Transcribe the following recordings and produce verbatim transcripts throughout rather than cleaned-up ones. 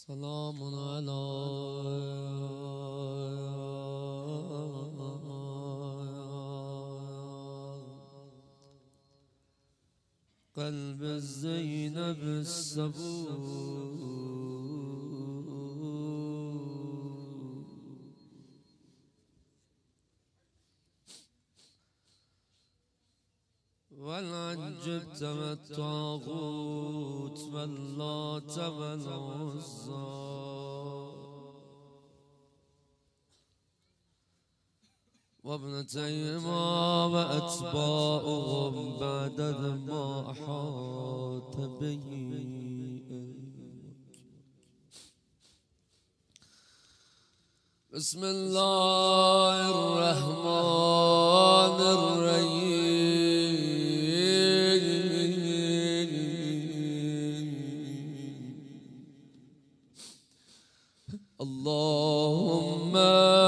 سلام على قلب زينب الصبور والعنجبت والطاغوت واللات والعزى وابنتيهما وأتباعهم بعدد ما أحاط به. بسم الله الرحمن الرحيم. اللهم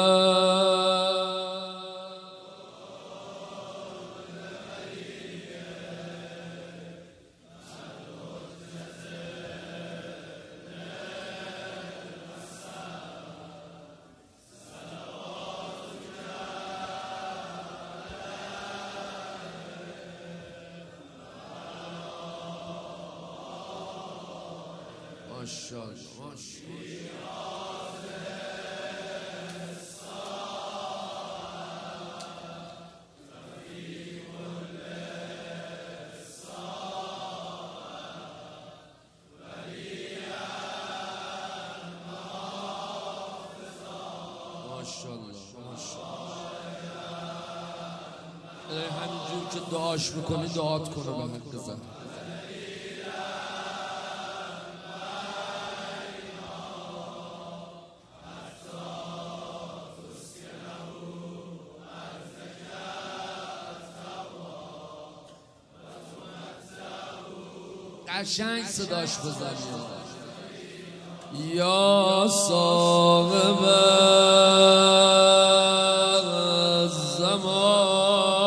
ماشاءالله همینجور که دعاش میکنی دعات کنه به حق زن. قشنگ صداش بزنی. یا صاحب الزمان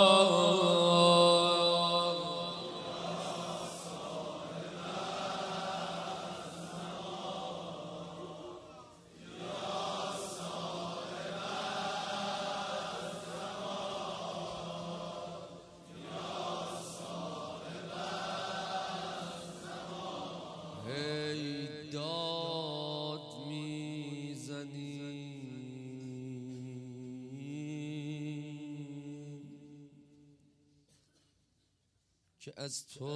که از تو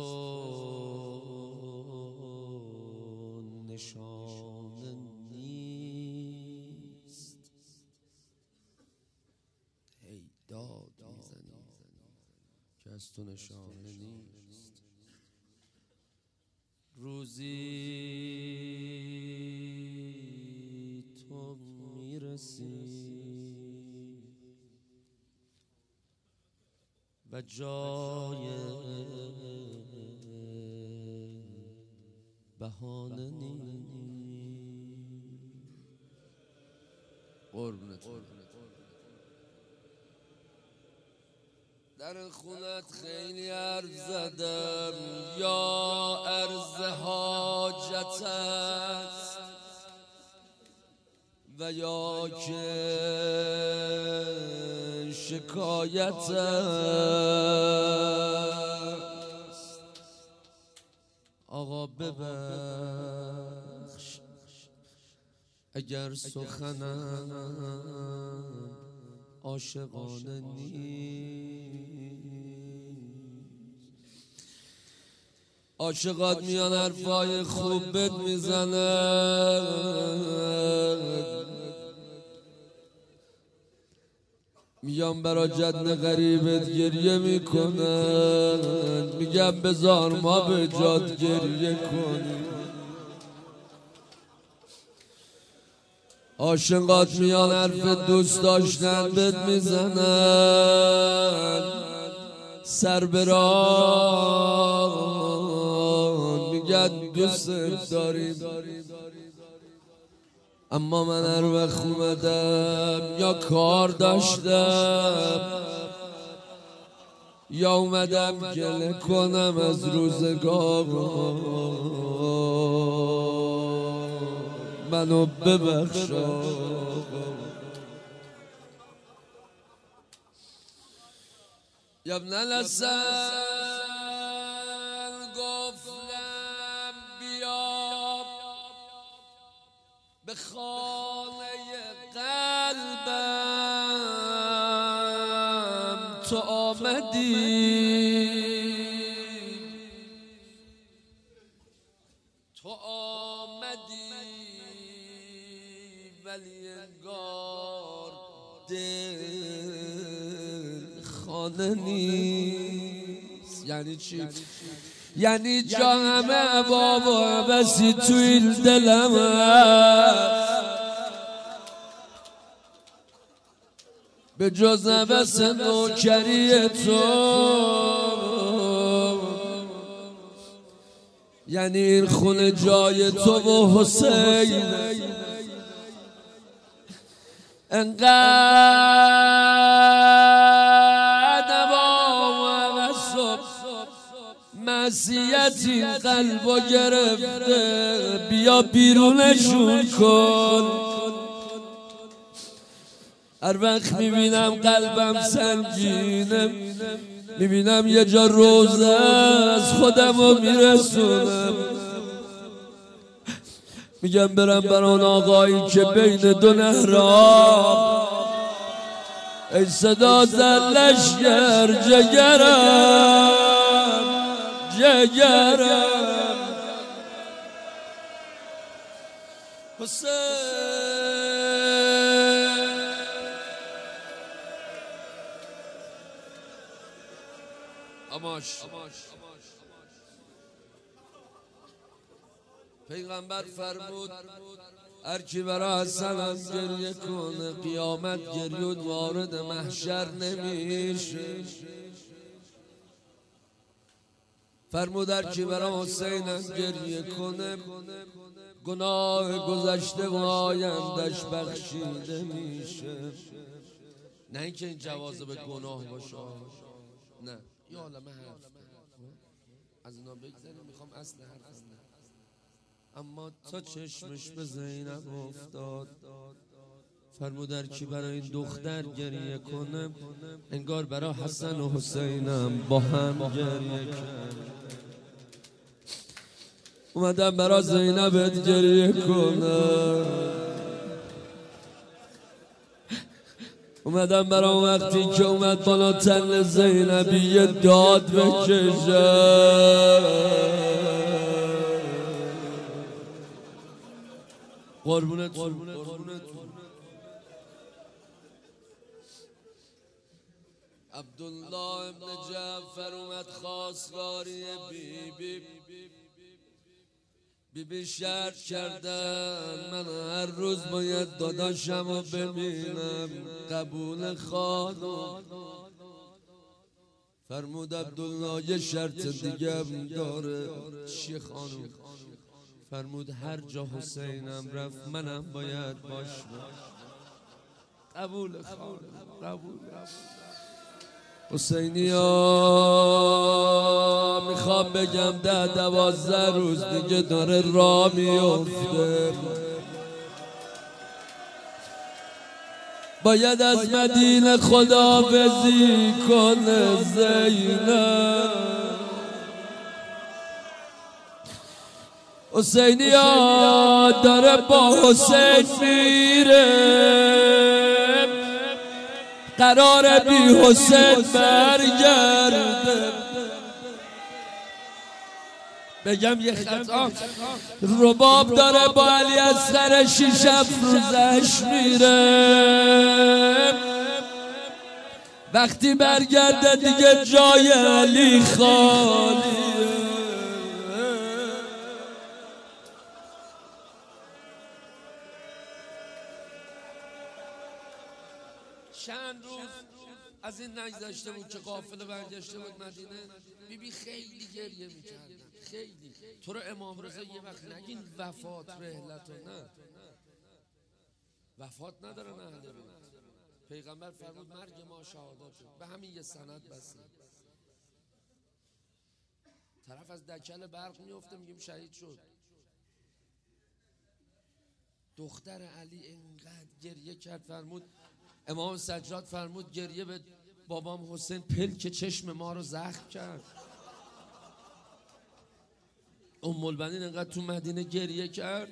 نشانه نیست. هی داد میزنی که از تو نشانه نیست. روزی تو میرسی و جای بهانه نیست. قربونت در خونت خیلی عرض زدم یا عرض حاجت است و یا که شکایت است. آقا ببخش اگر سخنم عاشقانه نیست. عاشقات میان حرفای خوب بد میزنن، میگم برا جد غریبت گریه میکنن، میگم بذار ما به جاد گریه کنیم. عاشقات میان حرف دوست داشتن بد میزنن، سر بران میگن دوست داریم. اما من هر وقت اومدم یا کار داشتم یا اومدم گله کنم از روزگار، منو ببخشا. یا ابن الحسن گفتم بیا به خانه قلبم، تو آمدی تو آمدی ولی انگار دل خانه نیست. یعنی چی؟ یعنی جا همه بابا عباسی توی دلم هست، به جز عباس نوکری تو. یعنی این خونه جای تو و حسین، انقدر معصیتی قلبو گرفته، بیا بیرونشون کن. هر وقت میبینم قلبم سنگینه، میبینم یه جا روزه از خودمو میرسونم، میگم برم بران آقایی که بین دو نهرام، ای صدا زلشگر جگرم جگرم حسین. اماش پیغمبر فرمود هر کی برا حسن گریه کنه قیامت گریود وارد محشر نمیشه. فرمود هر کی برا حسین گریه کنه گناه گذشته و آیندش بخشیده میشه. نه اینکه این جوازه به گناه باشه، نه یه عالمه حرف از اینا بگذاریم، میخوام اصل حرف نه. اما تا چشمش به زینب افتاد، فرمود هر کی برای این دختر گریه کنه انگار برای حسن و حسینم با هم گریه کرد. اومدم برای زینبت گریه کنه، اومدم برای وقتی که اومد بالا تن زینبی یه داد بکشه. قربونت قربونت عبدالله ابن جعفر اومد خواستگاری بی بی بی بی شرط کردن من هر روز باید داداشم رو ببینم. قبول خانم فرمود عبدالله یه شرط دیگه هم داره. چیه خانم؟ فرمود هر جا حسینم رفت منم باید باشم. قبول خانم قبول. حسینی ها میخوام بگم ده دوازده روز دیگه داره راه میفته، باید از مدینه خداحافظی کنه زینب. حسینی ها داره با حسین میره، قرار بی حسین برگرده. بگم یه خطا، رباب داره با علی اصغر شیش افروزش میره، وقتی برگرده دیگه جای علی خالیه. چند روز از این نگذشته بود که قافله برگشته بود مدینه، بی بی خیلی گریه میکردن، خیلی. تو رو امام رضا یه وقت نگین وفات رحلت و نه وفات نداره نه اهل بیت. پیغمبر فرمود مرگ ما شهادت، به همین یه سند بسه. طرف از دکل برق میفته میگیم شهید شد. دختر علی اینقدر گریه کرد، فرمود امام سجاد فرمود گریه به بابام حسین پلک چشم ما رو زخم کرد. ام البنین اینقدر تو مدینه گریه کرد.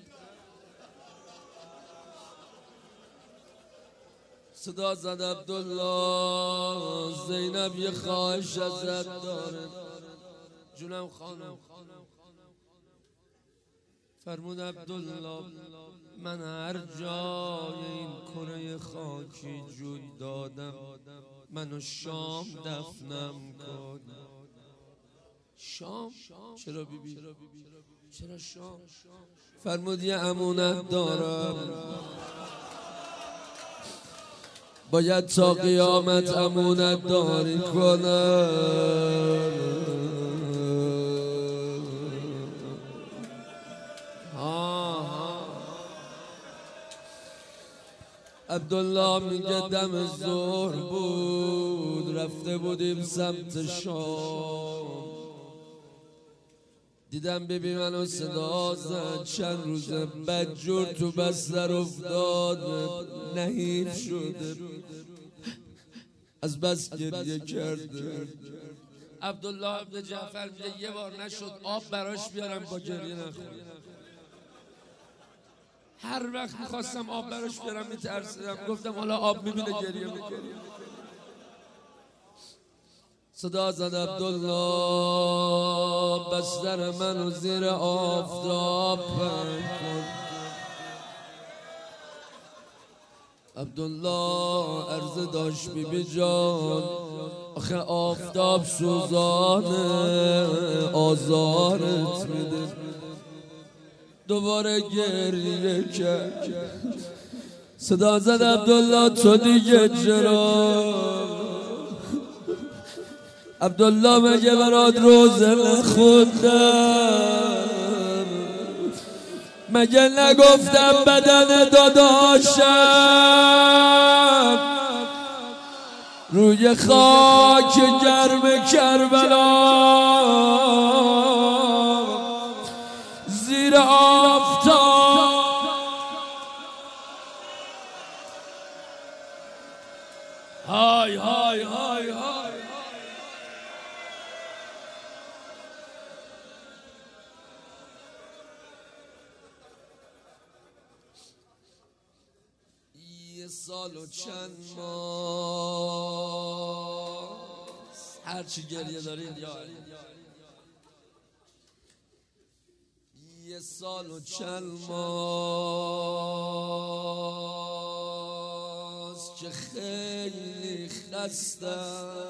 صدا زد عبدالله زینب یه خواهش ازت داره. جونم خانم. فرمود عبدالله من هر جای این کره خاکی جون دادم منو شام دفنم کن. شام؟ چرا بی بی؟ چرا شام؟ فرمود یه امونت دارم باید تا قیامت امونت داری کنم. عبدالله میگه دم ظهر بود رفته بودیم سمت شام، دیدم بیبی منو صدا زد چند روزه بدجور تو بستر افتاد نحیف شده از بس گریه کرده. عبدالله ابن جعفر میگه یه بار نشد آب براش بیارم با گریه نخوره. هر وقت میخواستم آب براش بیارم میترسیدم، گفتم حالا آب میبینه گریه میکنه. صدا زد عبدالله بستر منو زیر آفتاب پهن کن. عبدالله عرض داشت بی بی جان آخه آفتاب سوزانه آزارت میده. دوباره گریه کرد. صدا زد عبدالله تو دیگه چرا؟ عبدالله مگه برات روزه نخوندم؟ مگه نگفتم بدن داداشم روی خاک گرم کربلا زیر آفتاب های های های های یه سال و چند ماه هرچی گریه دارید یا یه سال و چند ماست که خیلی خستم.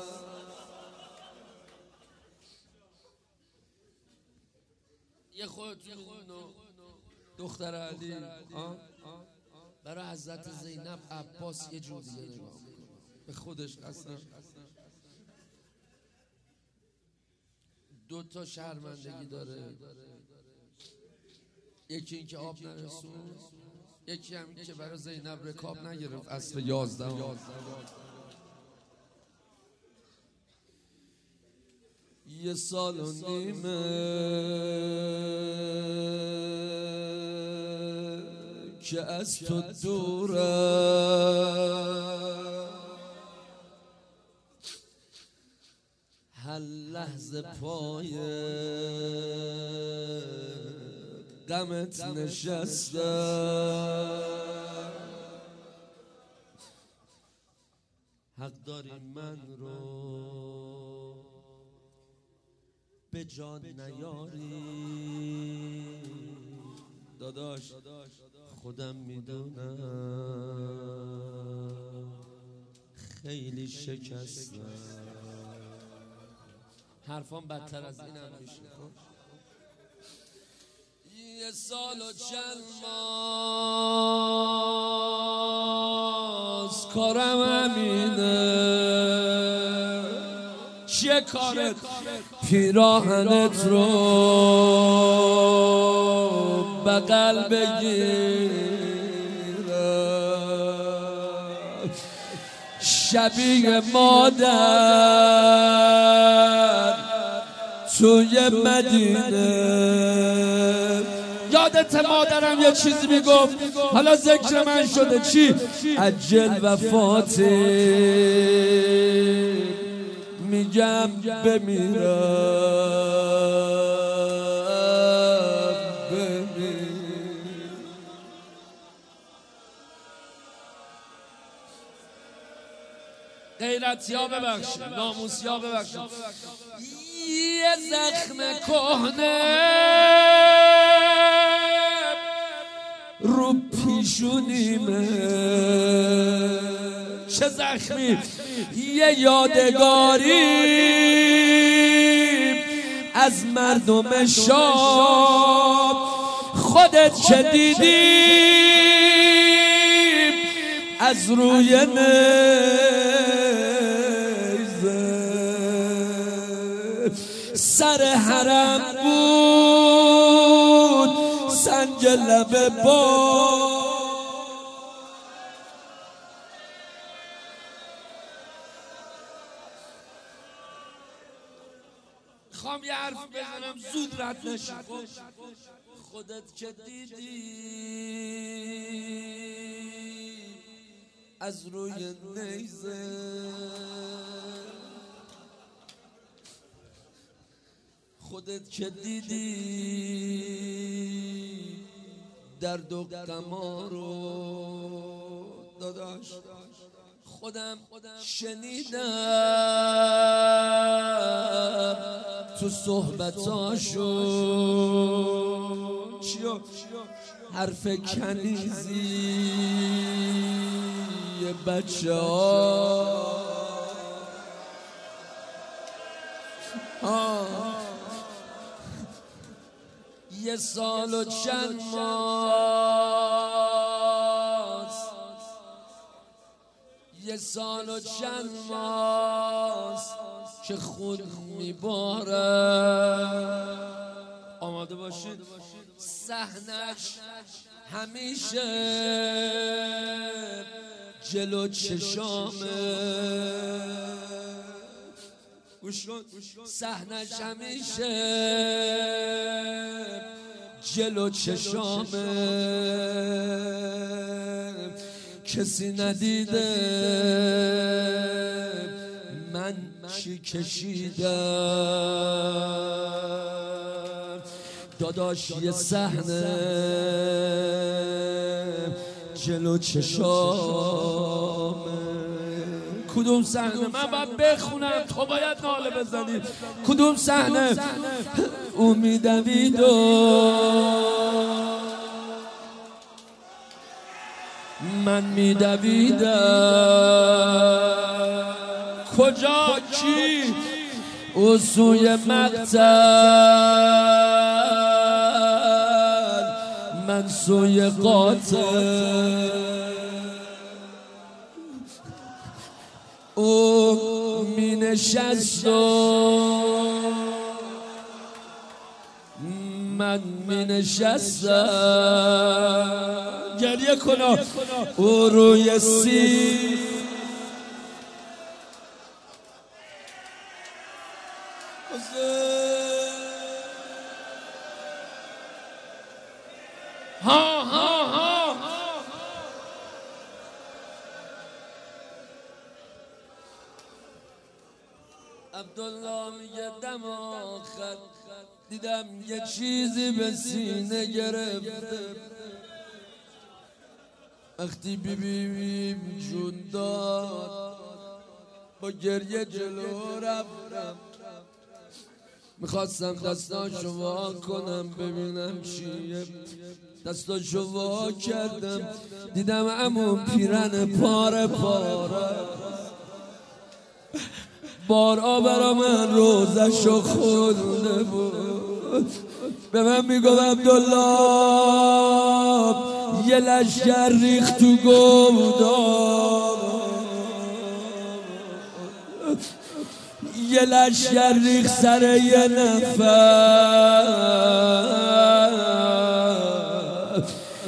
یه خودتون دختر علی برای حضرت زینب عباس یه جور دیگه نگاه به خودش خستم. دو تا شرمندگی داره، یکی این که آب نرسون، یکی هم این که برای زینب رکاب نگرفت عصر یازده. یه سال و نیمه که از تو دورم، هر لحظه پای غمت نشستم. حق داری من رو به جان نیاری داداش، خودم میدونم خیلی شکستم. حرفان بدتر از اینم میشه. یه سال و چند ماست کارم همینه، چیه کارت؟ پیراهنت رو بغل بگیرم، شبیه مادر توی مدینه یادت مادرم یه چیزی میگفت، حالا ذکر من شده. چی؟ عجل وفات میگم بمیرم بمیر. غیرتی ها ببخشید، ناموسی ها ببخشید. یه زخم کهنه رو پیشونیمه، چه زخمی. یه یادگاری از مردم شام، خودت چه دیدی از روی نیزه. سر حرم بود سنج لب با، خوام یه حرف بزنم زود رد نشی. خودت که دیدی از روی نیزه، خودت که دیدی درد و غمارو داداش. خودم شنیدم تو صحبتاشون چیو حرف کنیزی بچه ها. یه سال و چند ماست، یه سال و چند ماست که خون میباره. آماده باشید، صحنش همیشه جلو چشامه. گوش کن، صحنش همیشه جلو چشامه. کسی ندیده من چی کشیدم. داداش یه صحنه جلو چشامه. کدوم صحنه؟ من باید بخونم، تو باید ناله بزنی. کدوم صحنه؟ او میدوید و من میدویدم. کجا؟ کی؟ او سوی مقتل، من سوی قاتل. او می نشست و من می نشستم. گریه کنم. او روی سی ها ها ها عبدالله میگه دم آخر دیدم یه چیزی به سینه گرفته. وقتی بی بی بیم جون داد با گریه جلو رفتم. میخواستم دستاشو وا کنم ببینم چیه. دستاشو وا کردم دیدم عمو پیرن پاره پاره. بارا برا من روزشو خونده بود. به من میگم عبدالله یه لشگر ریخت تو گودام، یه لشگر ریخت سر یه نفر.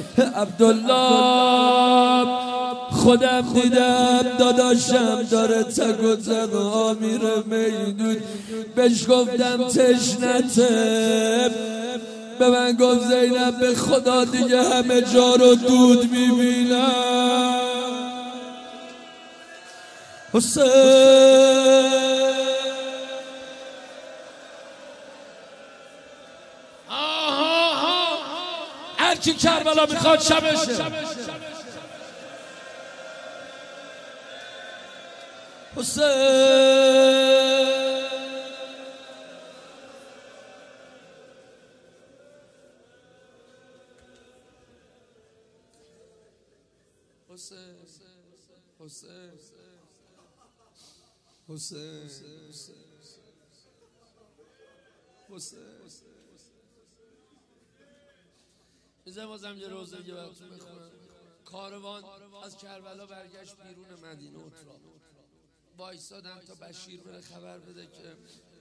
عبدالله خودم دیدم داداشم داره تک و تنها میره میدون. بهش گفتم تشنته به من گفت زینب به خدا دیگه همه جا رو دود میبینم. حسین هرچی کربلا میخواد شبشه. حسین حسین حسین حسین حسین میزه بازم یه روزه یه براتون بخونم. کاروان از کربلا برگشت بیرون مدینه اتراب. وایسادن تا بشیر بره خبر بده که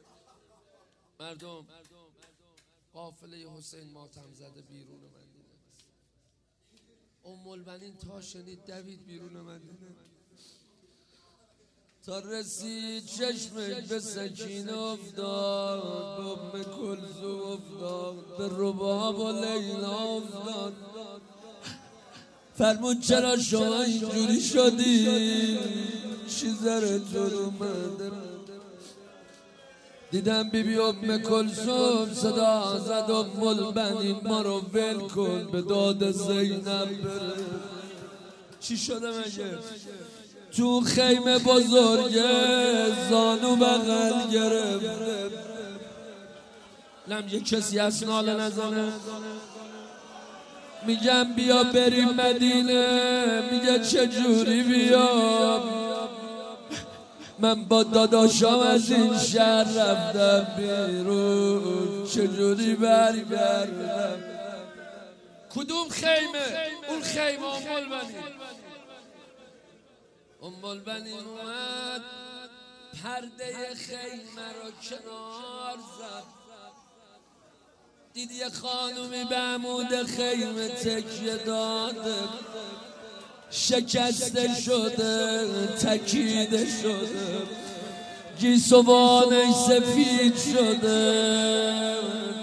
مردم قافله حسین ماتم زده بیرون مدینه. ام البنین تا شنید دوید بیرون مدینه تا رسید چشمش به سکینه افتاد، به ام کلثوم افتاد، به رباب و لیلا افتاد. فرمود چرا شما اینجوری شدی؟ چی زرتون اومده؟ دیدم بی بی ام کلثوم صدا زد ام البنین ما رو ول کن به داد زینب بره. چی شده مگه؟ تو خیمه بزرگه زانو بغل گرفته. لم یه کسی از ناله نزنه. میگم بیا بریم مدینه، میگه چجوری بیام؟ من با داداشام از این شهر رفتم بیرون، چجوری برگردم؟ کدوم خیمه؟ اون خیمه ام البنین. ام البنین اومد پرده خیمه رو کنار زد. دید یه خانومی به عمود خیمه تکیه داده، شکسته شده، تکیده شده، گیسوانش سفید شده.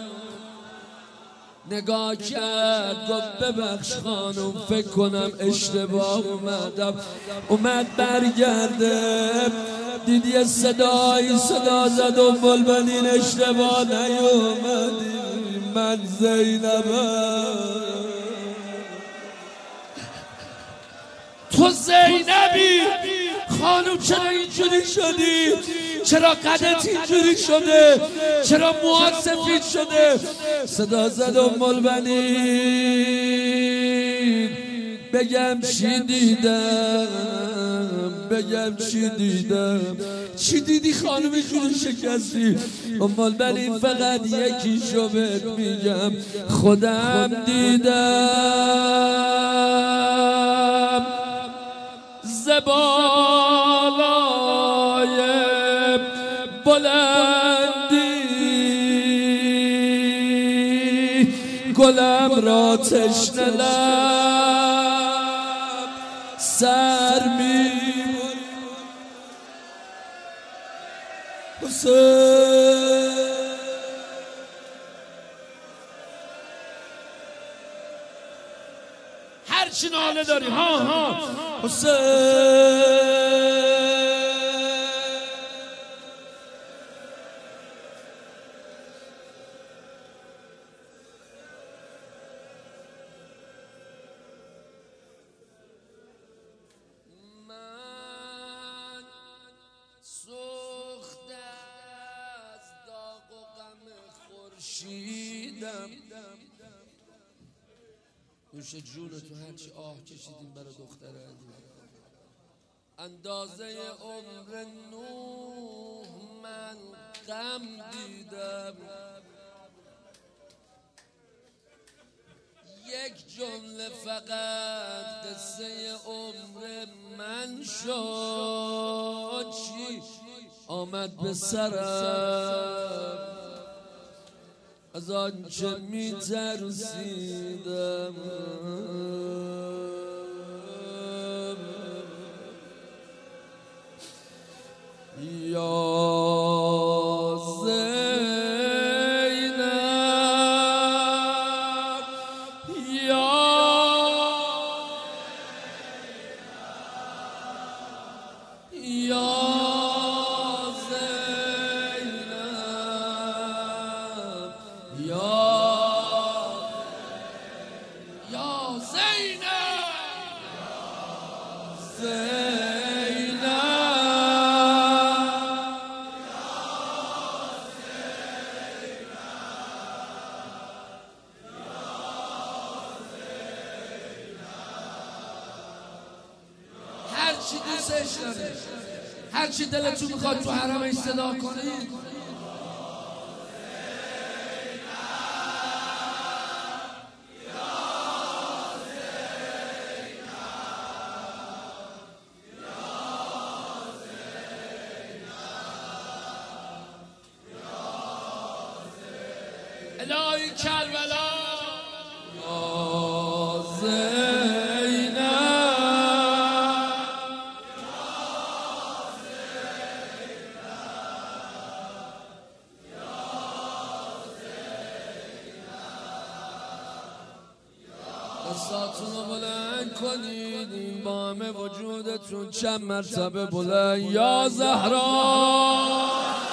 نگاه کرد گفت ببخش خانم فکر کنم اشتباه اومدم. اومد برگرده دید یه صدایی صدا زد ام البنین اشتباه نیومدی، من زینبم. تو زینبی؟ خانم چرا اینجوری شدی؟ چرا قدت اینجوری شده؟ چرا موهات سفید شده؟ صدا زد ام البنین بگم چی دیدم، بگم چی دیدم. چی دیدی خانم اینجوری شکستی؟ ام البنین فقط یکیشو بهت میگم، خودم دیدم زبالای بلندی گلم را تشنه لب سر میبرد. حسین هر چی ناله داری ها ها حسین نوش جون تو هرچی آه کشیدیم برای دختر علی. اندازه عمر نوح من غم دیدم، یک جمله فقط قصه عمر من شد. چی آمد به سرم از آنچه می ترسیدم. یا زینب زینب زینب هر چی دوستش داره، هر چی دلتون میخواد تو حرمش صدا کنید. الهی کربلا یا زینب دستاتون رو بلند کنید، این با همه وجودتون چند مرتبه بلند یا زهرا